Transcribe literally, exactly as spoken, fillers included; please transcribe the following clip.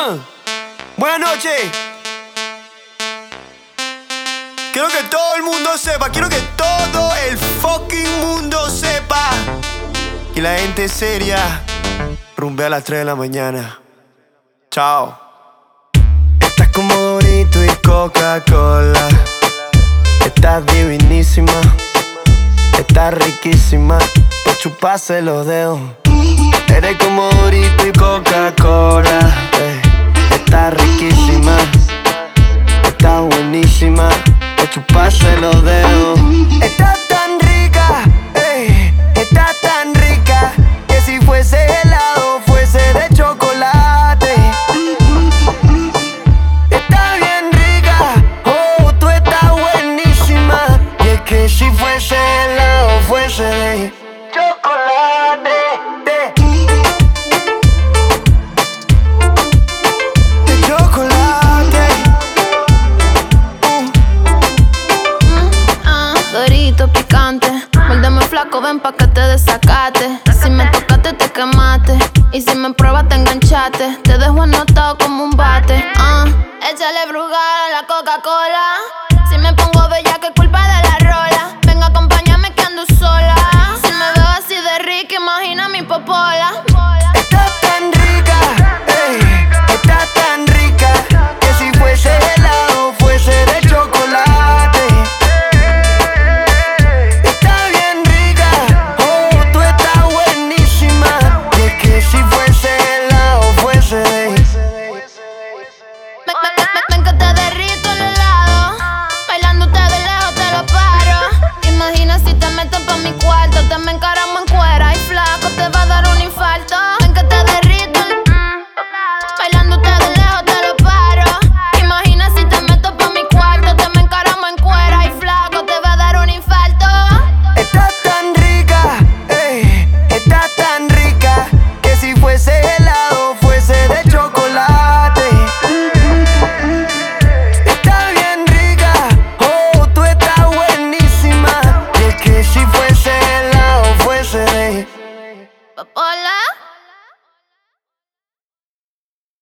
Ah, buenas noches. Quiero que todo el mundo sepa, quiero que todo el fucking mundo sepa. Y la gente seria rumbea a las tres de la mañana. Chao. Estás como Dorito y Coca-Cola. Estás divinísima. Estás riquísima. Por chuparse los dedos. Eres como Dorito y Coca-Cola. eh. Estás riquísima. Estás buenísima. Por chuparse los dedos. Estás tan rica, ey, estás tan rica, que si fuese helado fuese de chocolate. Estás bien rica, oh, tú estás buenísima, y es que si fuese helado fuese de chocolate. De chocolate. Dorito picante, muérdeme flaco, ven pa' que te desacate. Si me tocaste te quemaste, y si me pruebas te enganchaste. Te dejo anotado como un bate. uh, Échale brugal a la Coca-Cola. Si me pongo bella, que culpa de la rola. Ven, acompáñame que ando sola. Si me veo así de rica, imagina mi popola.